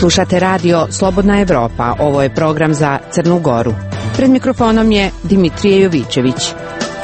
Slušate radio Slobodna Evropa. Ovo je program za Crnu Goru. Pred mikrofonom je Dimitrije Jovićević.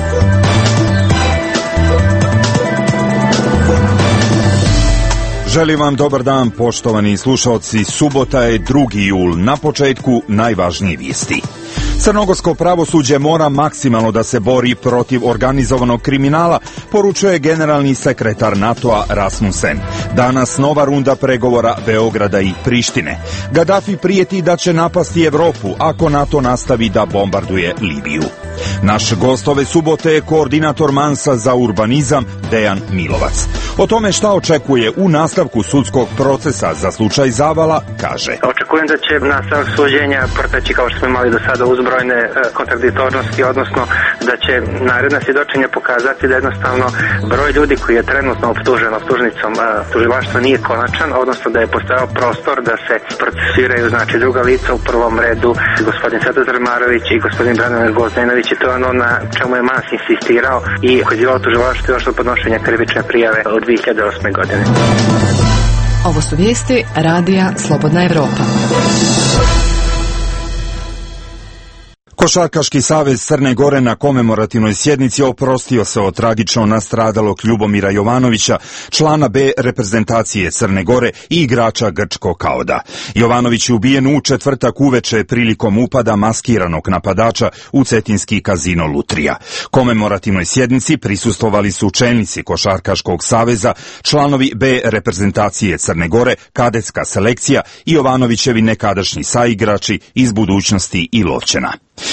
Želim vam dobar dan, poštovani slušaoci. Subota je 2. jul. Na početku najvažnije vijesti. Crnogorsko pravosuđe mora maksimalno da se bori protiv organizovanog kriminala, poručuje generalni sekretar NATO-a Rasmussen. Danas nova runda pregovora Beograda i Prištine. Gaddafi prijeti da će napasti Evropu ako NATO nastavi da bombarduje Libiju. Naš gost ove subote je koordinator Mansa za urbanizam Dejan Milovac. O tome šta očekuje u nastavku sudskog procesa za slučaj Zavala kaže: Očekujem da će nastavak suđenja proteći kao što smo imali do sada uzbrojne kontradiktornosti, odnosno da će naredna svjedočenja pokazati da jednostavno broj ljudi koji je trenutno optužen optužnicom tužilaštva nije konačan, odnosno da je postojao prostor da se procesuiraju druga lica, u prvom redu gospodin Svetozar Marović i gospodin Branimir Gvozdenović, i to je ono na čemu je Mans insistirao i pozivao tužilaštvo još od podnošenja krivične prijave od 2008. godine. Ovo su vijesti Radija Slobodna Evropa. Košarkaški savez Crne Gore na komemorativnoj sjednici oprostio se od tragično nastradalog Ljubomira Jovanovića, člana B reprezentacije Crne Gore i igrača grčkog Kaoda. Jovanović je ubijen u četvrtak uveče prilikom upada maskiranog napadača u cetinski kazino Lutrija. Komemorativnoj sjednici prisustvovali su čelnici Košarkaškog saveza, članovi B reprezentacije Crne Gore, kadetska selekcija i Jovanovićevi nekadašnji saigrači iz Budućnosti i Lovćena.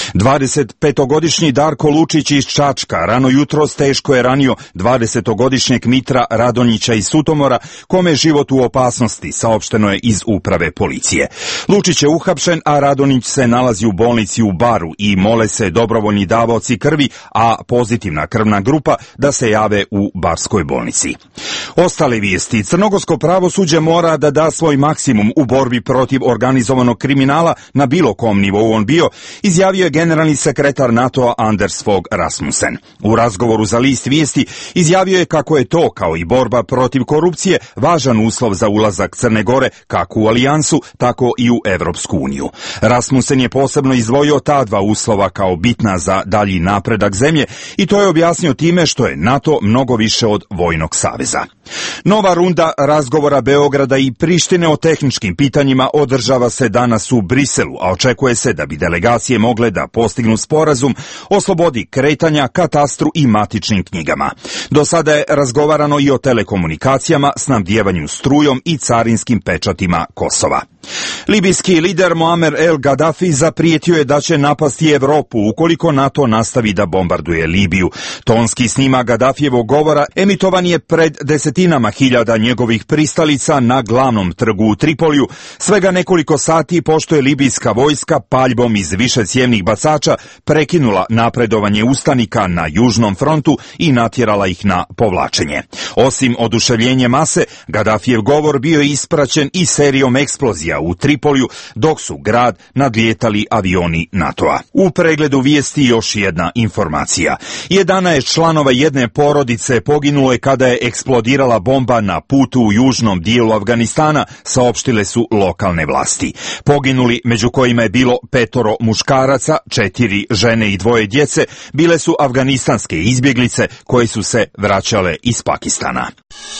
25-godišnji Darko Lučić iz Čačka rano jutros teško je ranio 20-godišnjeg Mitra Radonjića iz Sutomora, kome je život u opasnosti, saopšteno je iz uprave policije. Lučić je uhapšen, a Radonjić se nalazi u bolnici u Baru i mole se dobrovoljni davaoci krvi, a pozitivna krvna grupa da se jave u barskoj bolnici. Ostale vijesti. Crnogorsko pravosuđe mora da da svoj maksimum u borbi protiv organizovanog kriminala na bilo kom nivou on bio, izjavio je generalni sekretar NATO-a Anders Fogh Rasmussen. U razgovoru za list vijesti izjavio je kako je to, kao i borba protiv korupcije, važan uslov za ulazak Crne Gore kako u alijansu, tako i u Evropsku uniju. Rasmussen je posebno izdvojio ta dva uslova kao bitna za dalji napredak zemlje i to je objasnio time što je NATO mnogo više od vojnog saveza. Nova runda razgovora Beograda i Prištine o tehničkim pitanjima održava se danas u Briselu, a očekuje se da bi delegacije mogle da postignu sporazum o slobodi kretanja, katastru i matičnim knjigama. Do sada je razgovarano i o telekomunikacijama, snabdijevanju strujom i carinskim pečatima Kosova. Libijski lider Muamer el Gaddafi zaprijetio je da će napasti Evropu ukoliko NATO nastavi da bombarduje Libiju. Tonski snimak Gaddafijevog govora emitovan je pred desetinama hiljada njegovih pristalica na glavnom trgu u Tripoliju, svega nekoliko sati pošto je libijska vojska paljbom iz višecjevnih bacača prekinula napredovanje ustanika na južnom frontu i natjerala ih na povlačenje. Osim oduševljenja mase, Gaddafijev govor bio je ispraćen i serijom eksplozija u Tripoliju, dok su grad nadlijetali avioni NATO-a. U pregledu vijesti još jedna informacija. 11 članova jedne porodice poginulo je kada je eksplodirala bomba na putu u južnom dijelu Afganistana, saopštile su lokalne vlasti. Poginuli, među kojima je bilo 5 muškaraca, 4 žene i 2 djece, bile su afganistanske izbjeglice koje su se vraćale iz Pakistana.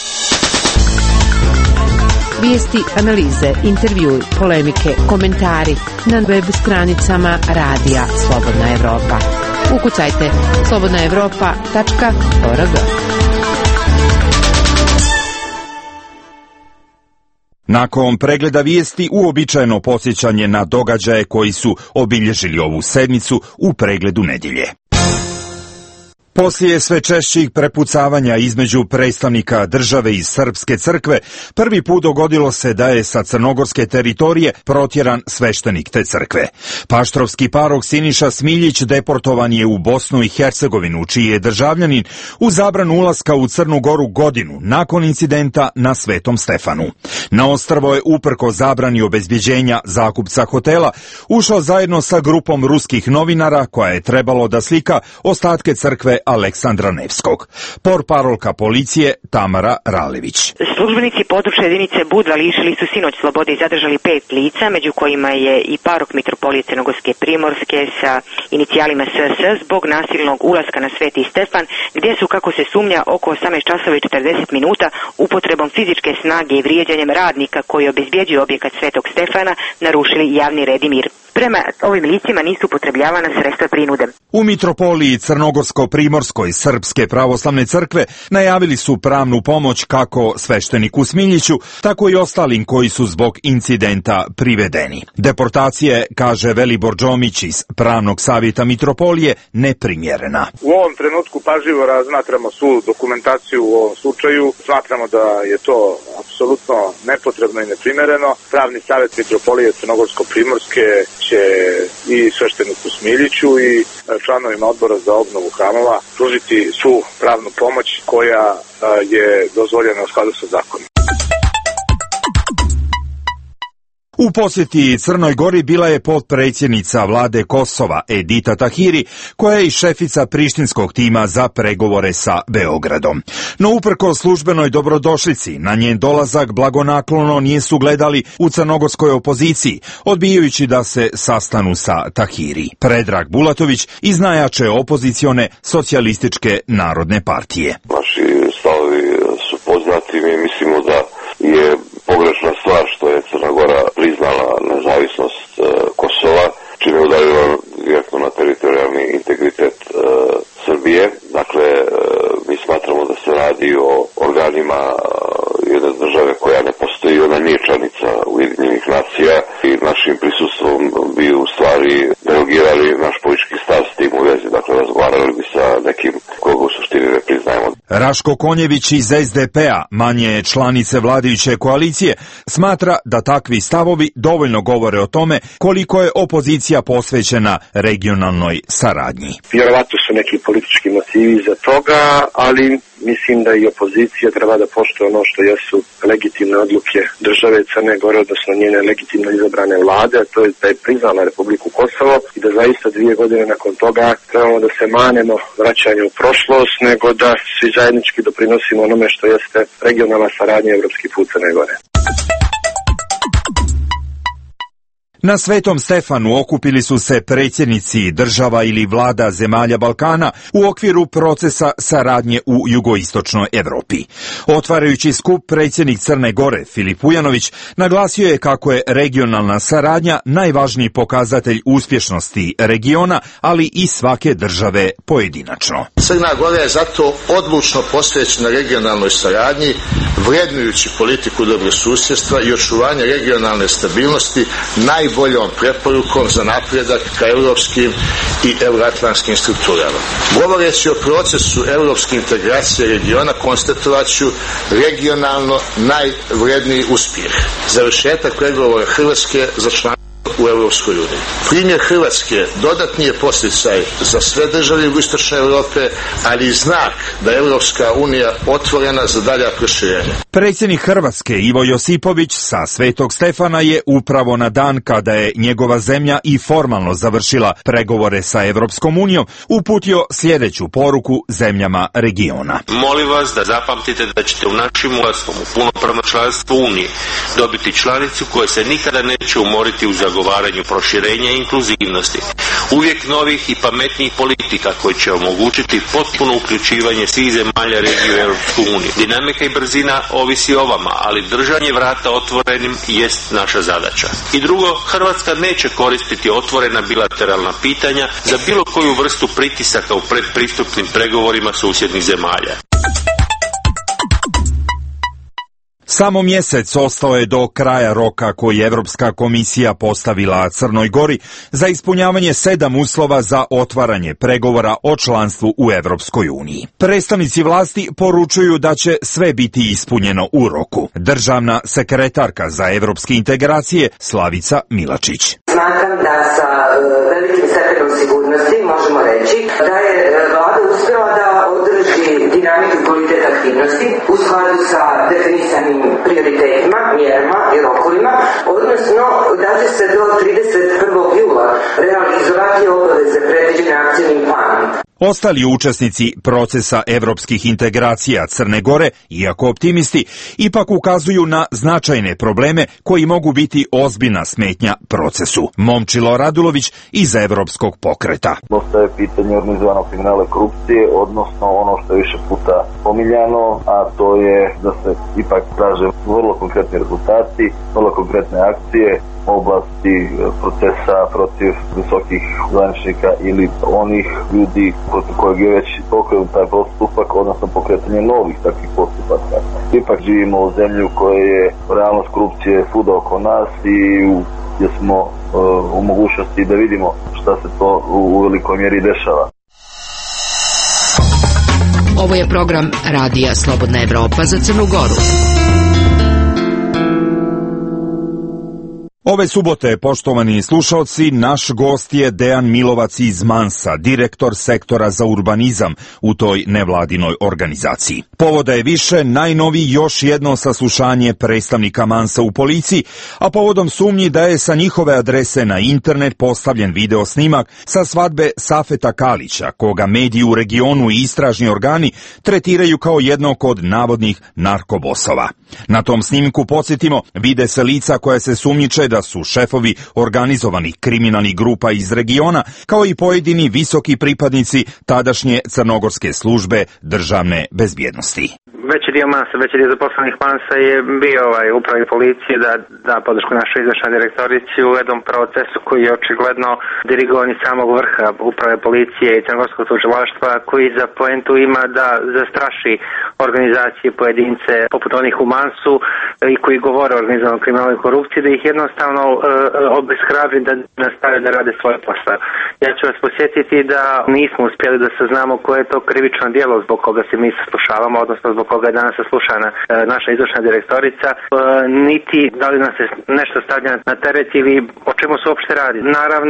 Vijesti, analize, intervjui, polemike, komentari na web stranicama Radija Slobodna Evropa. Ukucajte slobodnaevropa.org. Nakon pregleda vijesti uobičajeno podsjećanje na događaje koji su obilježili ovu sedmicu u pregledu nedjelje. Poslije sve češćih prepucavanja između predstavnika države i Srpske crkve, prvi put dogodilo se da je sa crnogorske teritorije protjeran sveštenik te crkve. Paštrovski parok Siniša Smiljić deportovan je u Bosnu i Hercegovinu, čiji je državljanin u zabranu ulaska u Crnu Goru godinu nakon incidenta na Svetom Stefanu. Na ostrvo je uprko zabrani obezbjeđenja zakupca hotela ušao zajedno sa grupom ruskih novinara koja je trebalo da slika ostatke crkve Aleksandra Nevskog. Portparolka policije Tamara Ralević. Službenici područne jedinice Budva lišili su sinoć slobode i zadržali 5 lica, među kojima je i parok mitropolije Crnogorske Primorske sa inicijalima SS zbog nasilnog ulaska na Sveti Stefan, gdje su, kako se sumnja, oko 18 časova i 40 minuta upotrebom fizičke snage i vrijeđanjem radnika koji obezbjeđuju objekat Svetog Stefana narušili javni red i mir. Prema ovim licima nisu upotrebljavana sredstva prinude. U mitropoliji Crnogorsko-Primorskoj Srpske pravoslavne crkve najavili su pravnu pomoć kako svešteniku Smiljiću, tako i ostalim koji su zbog incidenta privedeni. Deportacija, kaže Velibor Džomić iz Pravnog savjeta mitropolije, neprimjerena. U ovom trenutku pažljivo razmatramo svu dokumentaciju u ovom slučaju. Smatramo da je to apsolutno nepotrebno i neprimjereno. Pravni savjet mitropolije Crnogorsko-Primorske će i svešteniku Smiljiću i članovima odbora za obnovu hramova pružiti svu pravnu pomoć koja je dozvoljena u skladu sa zakonom. U posjeti Crnoj Gori bila je potpredsjednica vlade Kosova Edita Tahiri, koja je i šefica prištinskog tima za pregovore sa Beogradom. No uprko službenoj dobrodošlici, na njen dolazak blagonaklono nisu gledali u crnogorskoj opoziciji, odbijajući da se sastanu sa Tahiri. Predrag Bulatović iz najjače opozicione socijalističke narodne partije. Naši stavovi su poznati, mi mislimo da je pogrešna stvar što je Crna Gora priznala nezavisnost Kosova, čime je udarila direktno na teritorijalni integritet Srbije. Dakle, mi smatramo da se radi o organima jedne države koja ne postoji, ona nije članica Ujedinjenih nacija i našim prisustvom bi u stvari derogirali naš politički stav s tim u vezi. Dakle, razgovarali bi sa nekim koga u suštini ne priznajemo. Raško Konjević iz SDP-a, manje članice vladajuće koalicije, smatra da takvi stavovi dovoljno govore o tome koliko je opozicija posvećena regionalnoj saradnji. Vjerovatno su neki politički motivi za toga, ali mislim da i opozicija treba da poštuje ono što jesu legitimne odluke države Crne Gore, odnosno njene legitimno izabrane vlade, a to je da je priznala Republiku Kosovo i da zaista 2 godine nakon toga trebamo da se manemo vraćanju u prošlost, nego da svi zajednički doprinosimo onome što jeste regionalna saradnja i evropski put Crne Gore. Na Svetom Stefanu okupili su se predsjednici država ili vlada zemalja Balkana u okviru procesa saradnje u jugoistočnoj Europi. Otvarajući skup, predsjednik Crne Gore Filip Vujanović naglasio je kako je regionalna saradnja najvažniji pokazatelj uspješnosti regiona, ali i svake države pojedinačno. Crna Gora je zato odlučno posvećena regionalnoj saradnji, vrednujući politiku dobrosusjedstva i očuvanje regionalne stabilnosti najboljom preporukom za napredak ka europskim i euroatlantskim strukturama. Govoreći o procesu europske integracije regiona, konstatovaću regionalno najvredniji uspjeh. Završetak pregovora Hrvatske za članstvo u Europskoj uniji. Primjer Hrvatske dodatni je podsticaj za sve države jugoistočne Europe, ali i znak da je Europska unija otvorena za dalja proširenja. Predsjednik Hrvatske Ivo Josipović sa Svetog Stefana je upravo na dan kada je njegova zemlja i formalno završila pregovore sa Europskom unijom uputio sljedeću poruku zemljama regiona. Molim vas da zapamtite da ćete u našim ulaskom u punopravno članstvo Unije dobiti članicu koja se nikada neće umoriti u zagovaranju proširenja i inkluzivnosti. Uvijek novih i pametnijih politika koje će omogućiti potpuno uključivanje svih zemalja regije u Europsku uniju. Dinamika i brzina ovisi o vama, ali držanje vrata otvorenim jest naša zadaća. I drugo, Hrvatska neće koristiti otvorena bilateralna pitanja za bilo koju vrstu pritisaka u predpristupnim pregovorima susjednih zemalja. Samo mjesec ostao je do kraja roka koji je Europska komisija postavila Crnoj Gori za ispunjavanje 7 uslova za otvaranje pregovora o članstvu u Europskoj uniji. Predstavnici vlasti poručuju da će sve biti ispunjeno u roku. Državna sekretarka za europske integracije Slavica Milačić. Smatram da sa velikim stepenom sigurnosti možemo reći da je vlada uspjela da održi dinamiku i kvalitet aktivnosti u skladu sa definisanim prioritetima, mjerama i rokovima, odnosno da će se do 31. jula realizovati obaveze predviđene akcijnim planom. Ostali učesnici procesa evropskih integracija Crne Gore, iako optimisti, ipak ukazuju na značajne probleme koji mogu biti ozbiljna smetnja procesu. Momčilo Radulović iz Evropskog pokreta. Ostaje pitanje organizovanog kriminala i korupcije, odnosno ono što je više puta pomiljano, a to je da se ipak traže vrlo konkretni rezultati, vrlo konkretne akcije u oblasti procesa protiv visokih zvaničnika ili onih ljudi protiv kojeg je već pokrenut taj postupak, odnosno pokretanje novih takvih postupaka. Ipak živimo u zemlji u kojoj je realnost korupcije svuda oko nas i gdje smo u mogućnosti da vidimo šta se to u velikoj mjeri dešava. Ovo je program Radija Slobodna Evropa za Crnu Goru. Ove subote, poštovani slušaoci, naš gost je Dejan Milovac iz Mansa, direktor sektora za urbanizam u toj nevladinoj organizaciji. Povoda je više, najnoviji još jedno saslušanje predstavnika Mansa u policiji, a povodom sumnji da je sa njihove adrese na internet postavljen video snimak sa svadbe Safeta Kalića, koga mediji u regionu i istražni organi tretiraju kao jednog od navodnih narkobosova. Na tom snimku, podsjetimo, vide se lica koja se sumnjiče da su šefovi organizovanih kriminalnih grupa iz regiona, kao i pojedini visoki pripadnici tadašnje crnogorske službe državne bezbjednosti. Veći dio zaposlenih Mansa je bio upravi policije da podršku našoj izvršnoj direktorici u jednom procesu koji je očigledno dirigovan iz samog vrha uprave policije i crnogorskog tužilaštva, koji za poentu ima da zastraši organizacije, pojedince poput onih u Mansu i koji govore o organizovanom kriminalu i korupciji, da ih jednostavno obeshrabri da nastave da rade svoj posao. Ja ću vas posjetiti da nismo uspjeli da saznamo koje je to krivično djelo zbog koga se mi saslušavamo, odnosno zbog koga je danas saslušana naša izvršna direktorica, niti da li nas je nešto stavlja na teret ili o čemu se uopšte radi. Naravno,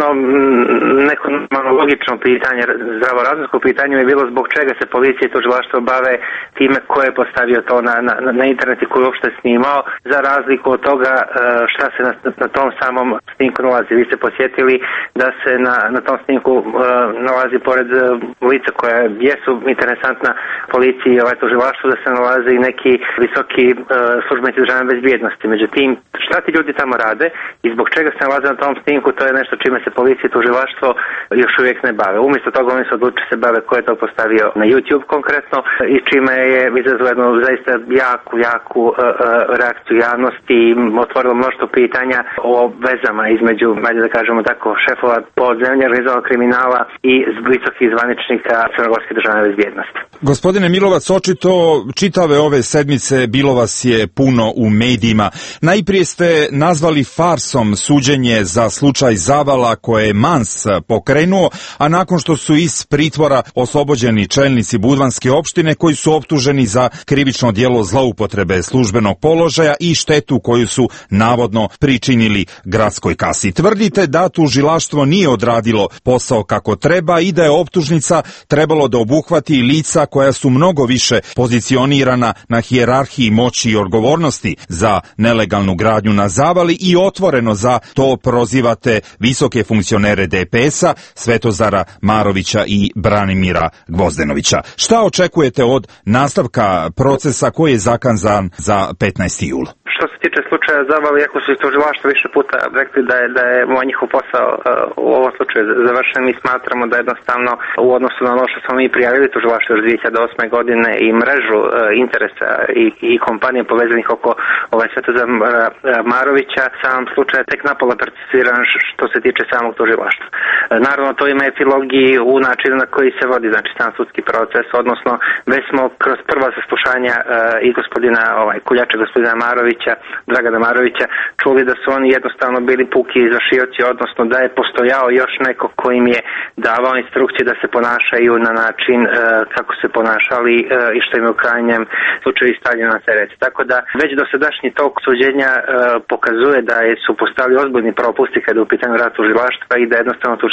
neko logično pitanje, zdravorazumsko pitanje je bilo zbog čega se policija i tužilaštvo bave time ko je postavio to na internet i ko je uopšte snimao, za razliku od toga šta se na tom samom snimku nalazi. Vi ste posjetili da se na tom snimku nalazi pored lica koja jesu interesantna policiji i tužilaštvu, da se nalaze i neki visoki službenici državne bezbjednosti. Međutim, šta ti ljudi tamo rade i zbog čega se nalaze na tom snimku, to je nešto čime se policija i tužilaštvo još uvijek ne bave. Umjesto toga oni se odlučili se bave ko je to postavio na YouTube konkretno i čime je izazvalo jednu zaista jaku reakciju javnosti i otvorilo mnoštvo pitanja o vezama između, da kažemo tako, šefova podzemlja organizovanog kriminala i visokih zvaničnika crnogorske državne bezbjednosti. Gospodine Milovac, očito čitave ove sedmice bilo vas je puno u medijima. Najprije ste nazvali farsom suđenje za slučaj Zavala koje je Mans pokrenuo, a nakon što su iz pritvora oslobođeni čelnici Budvanske opštine koji su optuženi za krivično djelo zloupotrebe službenog položaja i štetu koju su navodno pričinili gradskoj kasi. Tvrdite da tužilaštvo nije odradilo posao kako treba i da je optužnica trebalo da obuhvati lica koja su mnogo više pozicionirana na hijerarhiji moći i odgovornosti za nelegalnu gradnju na Zavali i otvoreno za to prozivate visoke funkcionere DPS-a, Svetozara Marovića i Branimira Gvozdenovića. Šta očekujete od nastavka procesa koji je zakazan za 15. jul? Što se tiče slučaja Zavali, iako su iz tužilaštva više puta rekli da je njihov posao u ovom slučaju završen, mi smatramo da jednostavno u odnosu na ono što smo mi prijavili tužilaštvo još 2008. godine i mrežu interesa i kompanije povezanih oko Svetozara Marovića, sam slučaj tek napola percipiran što se tiče samog tužilaštva. Naravno, to ima epilog i u načinu na koji se vodi, znači sam sudski proces, odnosno već smo kroz prva saslušanja i gospodina Kuljača, gospodina Marovića, Dragana Marovića, čuli da su oni jednostavno bili puki izvršioci, odnosno da je postojao još neko ko im je davao instrukcije da se ponašaju na način kako se ponašali i što im je u krajnjem slučaju stavljeno na teret. Tako da već dosadašnji tok suđenja pokazuje da su postavili ozbiljni propusti kada je u pitanju rad tužilaštva i da jednostavno tužilaštvo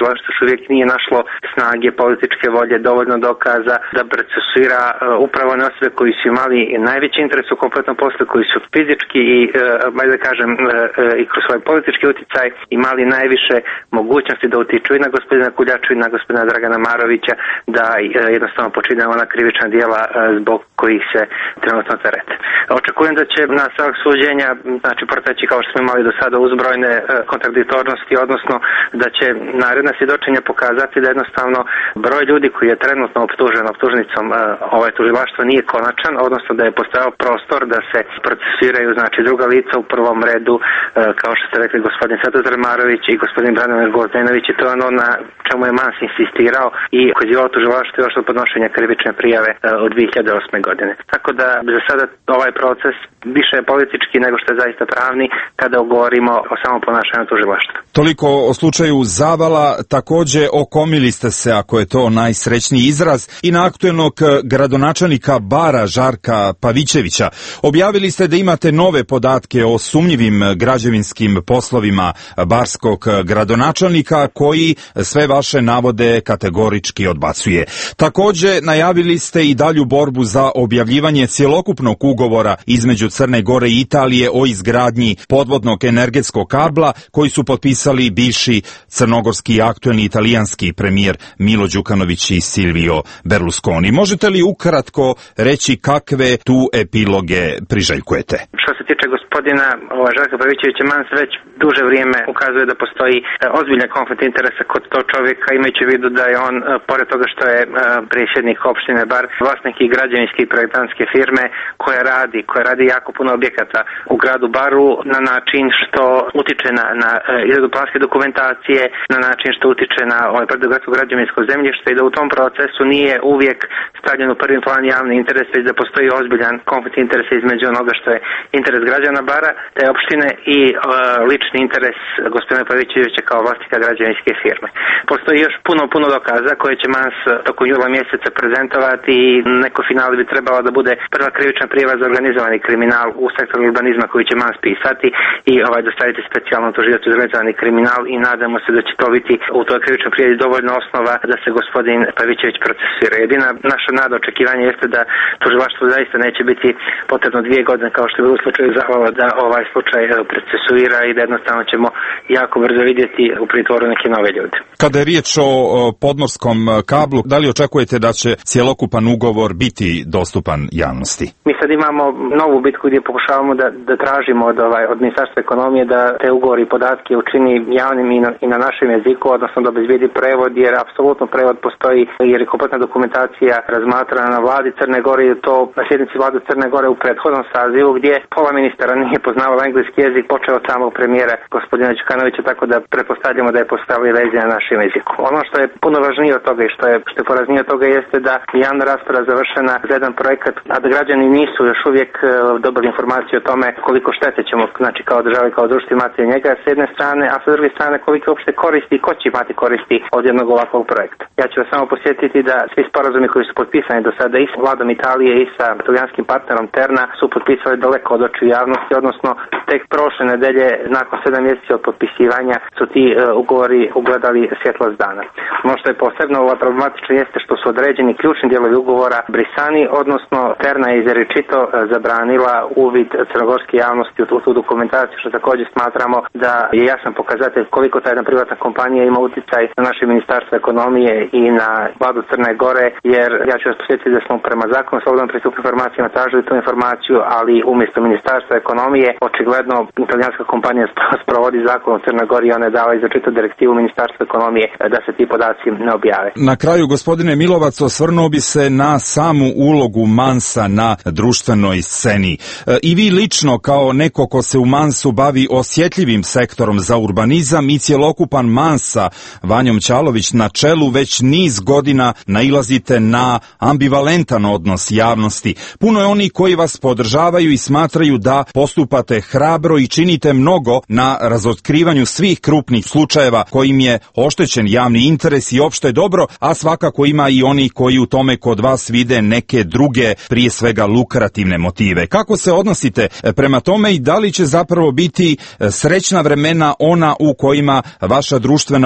tužilaštvo još uvijek nije našlo snage, političke volje, dovoljno dokaza da procesuira upravo one osobe koji su imali najveći interes u kompletnom poslu, koji su fizički i, da kažem, i kroz svoj politički uticaj imali najviše mogućnosti da utiču i na gospodina Kuljaču i na gospodina Dragana Marovića da jednostavno počine ona krivična djela zbog kojih se trenutno terete. Očekujem da će nastavak suđenja, znači proteći kao što smo imali do sada uzbrojne kontradiktornosti, odnosno da će naredna svjedočenja pokazati da jednostavno broj ljudi koji je trenutno optužen optužnicom tužilaštva nije konačan, odnosno da je postojao prostor da se procesuiraju znači druga lica u prvom redu, kao što ste rekli gospodin Svetozar Marović i gospodin Branimir Gvozdenović, i to je ono na čemu je Mans insistirao i ukazivao tužilaštvo još od podnošenja krivične prijave od 2008. godine. Tako da za sada ovaj proces više je politički nego što je zaista pravni kada govorimo o samom ponašanju tužilaštva. Toliko o slučaju Zavala, također okomili ste se, ako je to najsrećniji izraz, i na aktuelnog gradonačelnika Bara Žarka Pavićevića. Objavili ste da imate nove podatke o sumnjivim građevinskim poslovima barskog gradonačelnika koji sve vaše navode kategorički odbacuje. Također najavili ste i dalju borbu za objavljivanje cjelokupnog ugovora između Crne Gore i Italije o izgradnji podvodnog energetskog kabla koji su potpisali bivši crnogorski i aktuelni italijanski premijer Milo Đukanović i Silvio Berlusconi. Možete li ukratko reći kakve tu epiloge priželjkujete? Što se tiče gospodina Žarka Pavićevića, Mans već duže vrijeme ukazuje da postoji ozbiljan konflikt interesa kod tog čovjeka, imajući u vidu da je on, pored toga što je predsjednik opštine Bar, vlasnik i građevinske i projektantske firme koja radi jako puno objekata u gradu Baru na način što utiče na izradu planske dokumentacije, na način što utiče na predugradsko građevinsko zemljište i da u tom procesu nije uvijek stavljen u prvi plan javni interes, već da postoji ozbiljan konflikt interesa između onoga što je interes građana Bara, te opštine i lični interes gospodina Pavićevića kao vlasnika građevinske firme. Postoji još puno dokaza koje će Mans tokom jula mjeseca prezentovati i neko finale bi trebalo da bude prva krivična prijava za organizovani kriminal u sektoru urbanizma koji će Mans pisati i dostaviti specijalnom tužiocu za organizovani kriminal i nadamo se da će to biti u toj krivičnoj prijavi dovoljno osnova da se gospodin Pavićević procesuira. Jedina naša nada očekivanja jeste da tužilaštvo zaista neće biti potrebno 2 godine kao što je bilo u slučaju Zavala da ovaj slučaj procesuira i da jednostavno ćemo jako brzo vidjeti u pritvoru neke nove ljude. Kada je riječ o podmorskom kablu, da li očekujete da će cjelokupan ugovor biti dostupan javnosti? Mi sad imamo novu bitku gdje pokušavamo da tražimo od Ministarstva ekonomije da te ugovori i podatke učini javnim i na našem jeziku, odnosno da obezbijedi prevod, jer apsolutno prevod postoji, jer je kompletna dokumentacija razmatrana na vladi Crne Gore i to na sjednici vlade Crne Gore u prethodnom sazivu gdje pola ministara nije poznavalo engleski jezik, počeo od samog premijera gospodina Đukanovića, tako da pretpostavljamo da je postavili verzije na našem jeziku. Ono što je puno važnije od toga i što je poraznije od toga jeste da je javna rasprava završena za jedan projekat, a da građani nisu još uvijek dobili informaciju o tome koliko štete ćemo, znači kao država i kao društvo imati od njega s jedne strane, a sa druge strane koliko uopšte koristi i ko će imati koristi od jednog ovakvog projekta. Ja ću vas samo posjetiti da svi sporazumi koji su potpisani do sada i s vladom Italije i sa italijanskim partnerom Terna su potpisali daleko od očiju javnosti, odnosno tek prošle nedelje nakon 7 mjeseci od potpisivanja su ti ugovori ugledali svjetlost dana. Ono što je posebno problematično jeste što su određeni ključni dijelovi ugovora brisani, odnosno Terna je izričito zabranila uvid crnogorske javnosti u tu dokumentaciju, što također smatramo da je jasan pokazatelj koliko ta jedna privatna kompanija ima utjecaj na naše ministarstvo ekonomije i na vladu Crne Gore, jer ja ću vas posjetiti da smo prema zakonu o slobodnom pristupu informacijama tražili tu informaciju, ali umjesto ministarstva ekonomije očigledno italijanska kompanija sprovodi zakon o Crnoj Gori i ona je dala izričitu direktivu ministarstva ekonomije da se ti podaci ne objave. Na kraju, gospodine Milovac, osvrnuo bi se na samu ulogu Mansa na društvenoj sceni. I vi lično kao neko ko se u Mansu bavi osjetljivim sektorom za urbanizam i cjelokupan Mansa Vanjom Ćalović na čelu već niz godina nailazite na ambivalentan odnos javnosti. Puno je oni koji vas podržavaju i smatraju da postupate hrabro i činite mnogo na razotkrivanju svih krupnih slučajeva kojim je oštećen javni interes i opšte dobro, a svakako ima i oni koji u tome kod vas vide neke druge, prije svega lukrativne motive. Kako se odnosite prema tome i da li će zapravo biti srećna vremena ona u kojima vaša društvena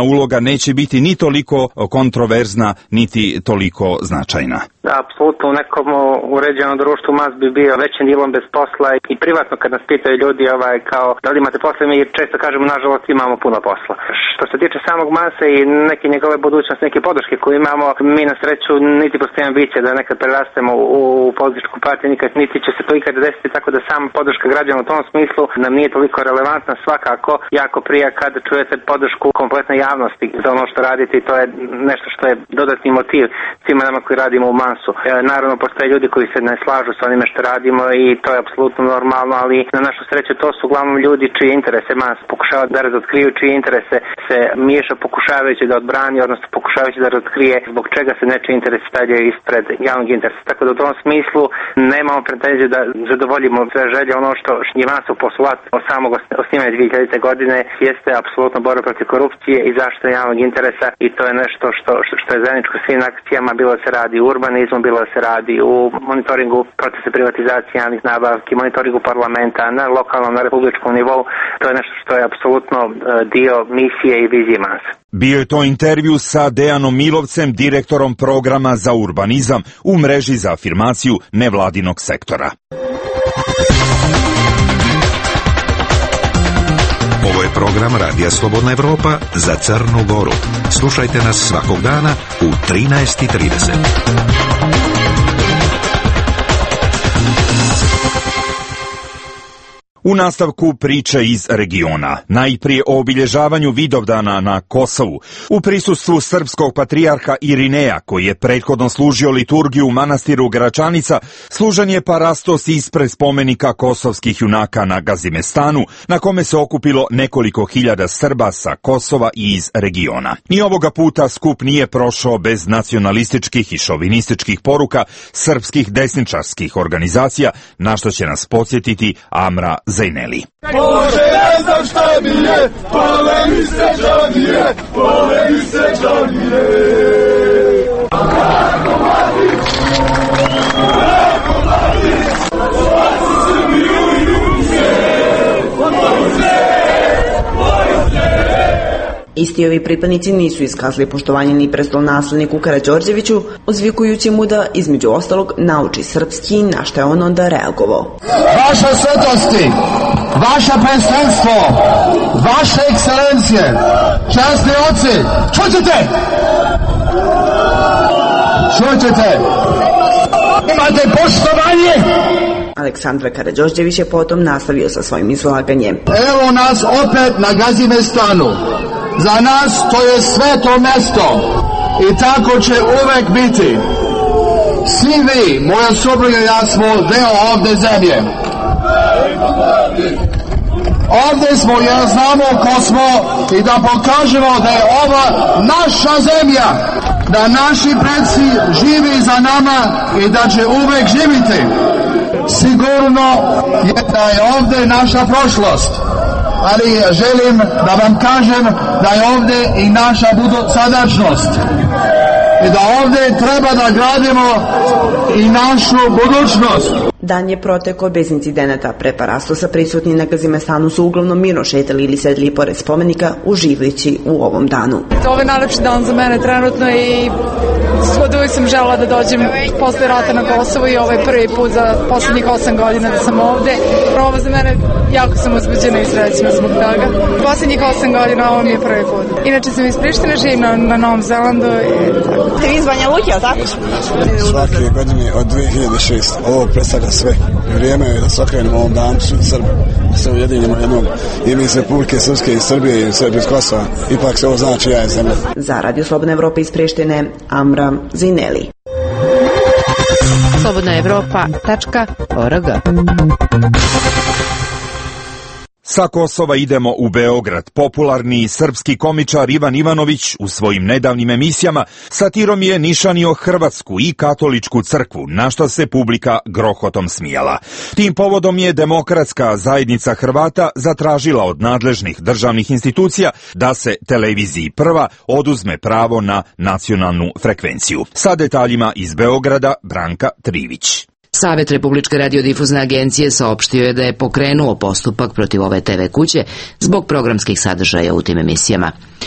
uloga neće biti ni toliko kontroverzna, niti toliko značajna. Da, apsolutno u nekom uređenom društvu mas bi bio većim dijelom bez posla i privatno kad nas pitaju ljudi kao da li imate posla, mi često kažemo nažalost imamo puno posla. Što se tiče samog masa i neke njegove budućnosti, neke podrške koje imamo, mi na sreću niti postoji ambicija da nekad prerastemo u političku partiju, niti će se to ikad desiti, tako da sama podrška građana u tom smislu nam nije toliko relevantna. Svakako jako prija kada čujete podršku kompletne javnosti za ono što radite i to je nešto što je dodatni motiv svima nama koji radimo u masu. Naravno postoje ljudi koji se ne slažu sa onime što radimo i to je apsolutno normalno, ali na našu sreću to su uglavnom ljudi čije interese mas pokušava da razotkriju, čije interese se miješa pokušavajući da odbrani, odnosno pokušavajući da razotkrije zbog čega se nečiji interes stavljaju ispred javnog interesa. Tako da u tom smislu nemamo pretenziju da zadovoljimo sve želje. Ono što je nas u postulat od samog osnivanja 2000. godine jeste apsolutno borba protiv korupcije i zaštita javnog interesa i to je nešto što je zajedničko svim akcijama, bilo da se radi u urbanizmu, bilo da se radi u monitoringu procesa privatizacije javnih nabavki, monitoringu parlamenta na lokalnom, na republičkom nivou. To je nešto što je apsolutno dio misije i vizije masa. Bio je to intervju sa Dejanom Milovcem, direktorom programa za urbanizam u mreži za afirmaciju nevladinog sektora. Ovo je program Radija Slobodna Evropa za Crnu Goru. Slušajte nas svakog dana u 13:30. U nastavku priče iz regiona, najprije o obilježavanju Vidovdana na Kosovu, u prisustvu srpskog patrijarha Irineja, koji je prethodno služio liturgiju u manastiru Gračanica, služan je parastos ispred spomenika kosovskih junaka na Gazimestanu, na kome se okupilo nekoliko hiljada Srba sa Kosova i iz regiona. Ni ovoga puta skup nije prošao bez nacionalističkih i šovinističkih poruka srpskih desničarskih organizacija, na što će nas podsjetiti Amra Zajneli. Bože, ne znam šta mi je, pole mi se džanije, pole mi se džanije. Kako mladi, kako mladi, spasi Srbiju i Rumunije, Isti ovi pripadnici nisu iskazali poštovanje ni prestolonasledniku Karađorđeviću, ozvikujući mu da, između ostalog, nauči srpski, na što je on onda reagovao. Vaša svetosti, vaša predstavstvo, vaše ekscelencije, časni oci, čućete! Čućete! Imate poštovanje! Aleksandar Karađorđević je potom nastavio sa svojim izlaganjem. Evo nas opet na Gazimestanu. Za nas to je sveto mesto i tako će uvek biti. Svi vi, moja supruga i ja, smo deo ovde zemlje. Ovde smo jer znamo ko smo i da pokažemo da je ova naša zemlja, da naši preci živi za nama i da će uvek živiti. Sigurno je da je ovde naša prošlost, ali želim da vam kažem da je ovde i naša sadačnost i da ovde treba da gradimo i našu budućnost. Dan je protekao bez incidenata. Pre parastosa prisutni na Gazimestanu su uglavnom mirno šetali ili sedli pored spomenika, uživajući u ovom danu. Ovo je najlepši dan za mene trenutno i od uvijek sam želela da dođem posle rata na Kosovo i ovo je prvi put za poslednjih 8 godina da sam ovde. Ovo za mene, jako sam uzbuđena i srećna zbog toga. Poslednjih 8 godina ovo mi je prvi put. Inače sam iz Prištine, živim na Novom Zelandu. Ste vi iz Banja Luke, ali tako? Svake godine od 2006. Ovo predstavlja sve. Vrijeme je da se okrenemo ovom danu Srbi, da se ujedinimo jednom i mi iz Republike Srpske i Srbije i Srbije iz Kosova. Ipak se ovo znači ja je zemlja. Za Radio Slobodna Evropa iz Prištine, Amra Zajneli. slobodnaevropa.org. Sa Kosova idemo u Beograd. Popularni srpski komičar Ivan Ivanović u svojim nedavnim emisijama satirom je nišanio Hrvatsku i katoličku crkvu, na što se publika grohotom smijala. Tim povodom je Demokratska zajednica Hrvata zatražila od nadležnih državnih institucija da se televiziji Prva oduzme pravo na nacionalnu frekvenciju. Sa detaljima iz Beograda, Branka Trivić. Savet Republičke radiodifuzne agencije saopštio je da je pokrenuo postupak protiv ove TV kuće zbog programskih sadržaja u tim emisijama.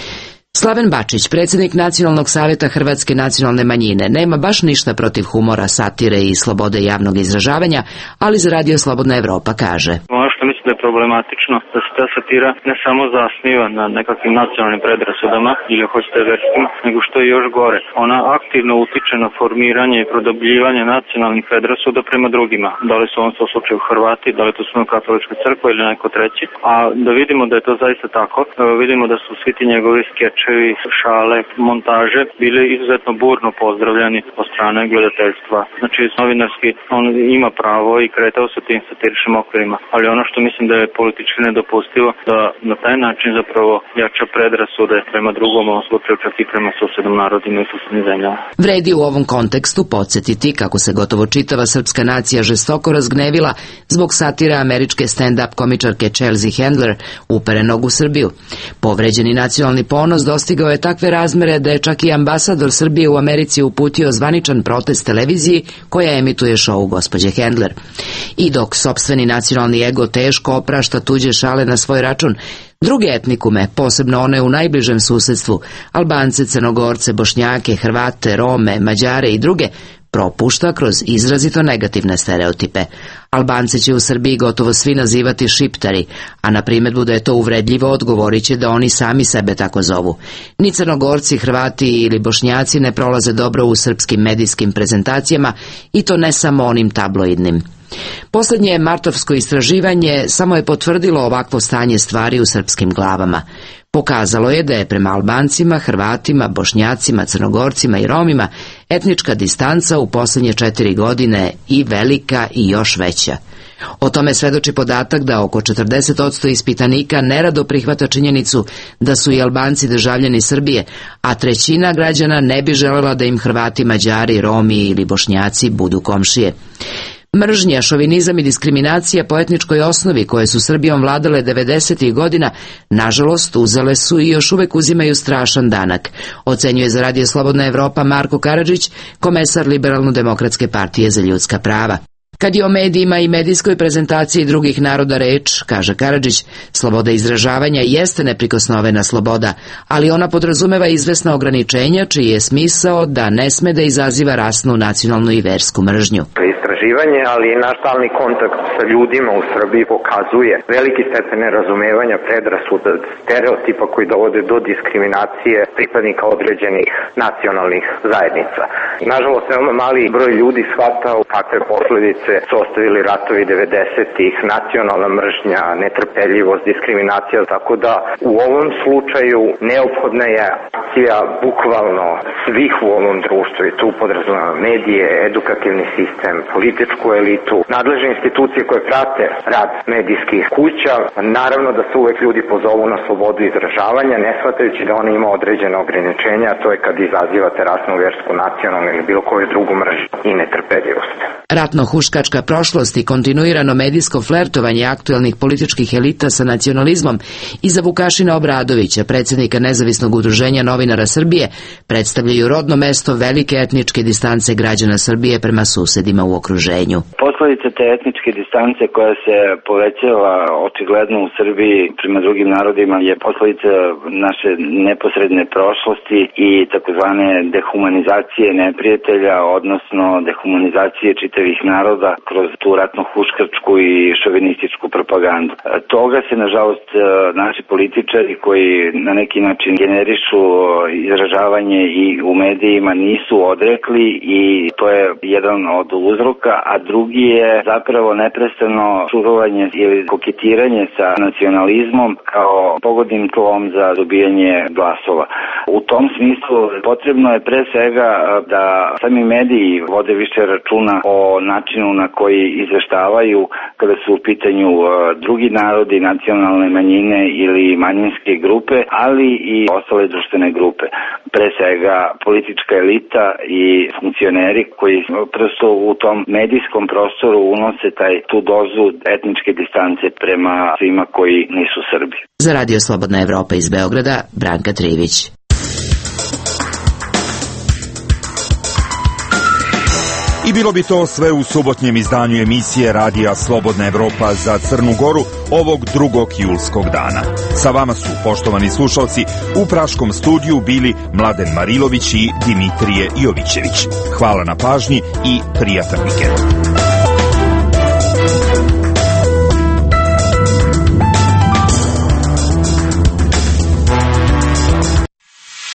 Slaven Bačić, predsjednik Nacionalnog savjeta Hrvatske nacionalne manjine, nema baš ništa protiv humora, satire i slobode javnog izražavanja, ali za Radio Slobodna Evropa kaže: Ono što mislim da je problematično, da se ta satira ne samo zasniva na nekakvim nacionalnim predrasudama ili hoćete verskim, nego što je još gore. Ona aktivno utiče na formiranje i produbljivanje nacionalnih predrasuda prema drugima. Da li su on u slučaju Hrvati, da li to su katolička crkva ili neko treći. A da vidimo da je to zaista tako, vidimo da su svi ti njegovi skečevi, šale, montaže bili izuzetno burno pozdravljeni od strane gledateljstva. Znači, novinarski on ima pravo i kretao se tim satiričnim okvirima, ali ono što mislim da je politički nedopustivo, da na taj način zapravo jača predrasude prema drugom, u ovom slučaju čak i prema susednom narodima i susednim zemljama. Vredi u ovom kontekstu podsjetiti kako se gotovo čitava srpska nacija žestoko razgnevila zbog satira američke stand-up komičarke Chelsea Handler uperenog u Srbiju. Povređeni nacionalni ponos dostigao je takve razmere da je čak i ambasador Srbije u Americi uputio zvaničan protest televiziji koja emituje šou gospođe Handler. I dok sopstveni nacionalni ego teško oprašta tuđe šale na svoj račun, druge etnikume, posebno one u najbližem susedstvu, Albance, Crnogorce, Bošnjake, Hrvate, Rome, Mađare i druge, propušta kroz izrazito negativne stereotipe. Albance će u Srbiji gotovo svi nazivati šiptari, a na primjedbu da je to uvredljivo odgovorit će da oni sami sebe tako zovu. Ni Crnogorci, Hrvati ili Bošnjaci ne prolaze dobro u srpskim medijskim prezentacijama i to ne samo onim tabloidnim. Posljednje martovsko istraživanje samo je potvrdilo ovakvo stanje stvari u srpskim glavama. Pokazalo je da je prema Albancima, Hrvatima, Bošnjacima, Crnogorcima i Romima etnička distanca u posljednje 4 godine i velika i još veća. O tome svedoči podatak da oko 40% ispitanika nerado prihvata činjenicu da su i Albanci državljani Srbije, a trećina građana ne bi želela da im Hrvati, Mađari, Romi ili Bošnjaci budu komšije. Mržnja, šovinizam i diskriminacija po etničkoj osnovi koje su Srbijom vladale 90. godina, nažalost, uzele su i još uvek uzimaju strašan danak, ocenjuje za Radio Slobodna Evropa Marko Karadžić, komesar Liberalno-demokratske partije za ljudska prava. Kad je o medijima i medijskoj prezentaciji drugih naroda reč, kaže Karadžić, sloboda izražavanja jeste neprikosnovena sloboda, ali ona podrazumeva izvesna ograničenja čiji je smisao da ne sme da izaziva rasnu, nacionalnu i versku mržnju. Istraživanje, ali i naš stalni kontakt sa ljudima u Srbiji pokazuje veliki stepen nerazumevanja, predrasuda, stereotipa koji dovode do diskriminacije pripadnika određenih nacionalnih zajednica. Nažalost, veoma mali broj ljudi shvatao kakve posledice su ostavili ratovi 90-ih, nacionalna mržnja, netrpeljivost, diskriminacija, tako da u ovom slučaju neophodna je akcija bukvalno svih u ovom društvu i tu podrazumeva medije, edukativni sistem, političku elitu, nadležne institucije koje prate rad medijskih kuća. Naravno da se uvek ljudi pozovu na slobodu izražavanja, ne shvatajući da ona ima određene ograničenja, a to je kad izazivate rasnu, versku, nacionalnu ili bilo koju drugu mržnju i netrpeljivost. Ratno-huškačka prošlost i kontinuirano medijsko flertovanje aktuelnih političkih elita sa nacionalizmom iza Vukašina Obradovića, predsjednika Nezavisnog udruženja novinara Srbije, predstavljaju rodno mesto velike etničke distance građana Srbije prema susedima u okruženju. Posledica te etničke distance koja se povećava očigledno u Srbiji prema drugim narodima je posledica naše neposredne prošlosti i takozvane dehumanizacije neprijatelja, odnosno dehumanizacije čitavih naroda kroz tu ratno-huškačku i šovinističku propagandu. Toga se, nažalost, naši političari koji na neki način generišu izražavanje i u medijima nisu odrekli i to je jedan od uzroka, a drugi je zapravo neprestano šurovanje ili koketiranje sa nacionalizmom kao pogodnim tlom za dobijanje glasova. U tom smislu potrebno je pre svega da sami mediji vode više računa o načinu na koji izveštavaju kada su u pitanju drugi narodi, nacionalne manjine ili manjinske grupe, ali i ostale društvene grupe. Pre svega politička elita i funkcioneri koji prosto u tom medijskom prostoru unose tu dozu etničke distance prema svima koji nisu Srbi. Za Radio Slobodna Evropa iz Beograda, Branka Trivić. I bilo bi to sve u subotnjem izdanju emisije Radija Slobodna Evropa za Crnu Goru. ovog 2. julskog dana. Sa vama su, poštovani slušalci, u Praškom studiju bili Mladen Marilović i Dimitrije Jovićević. Hvala na pažnji i prijatan vikend.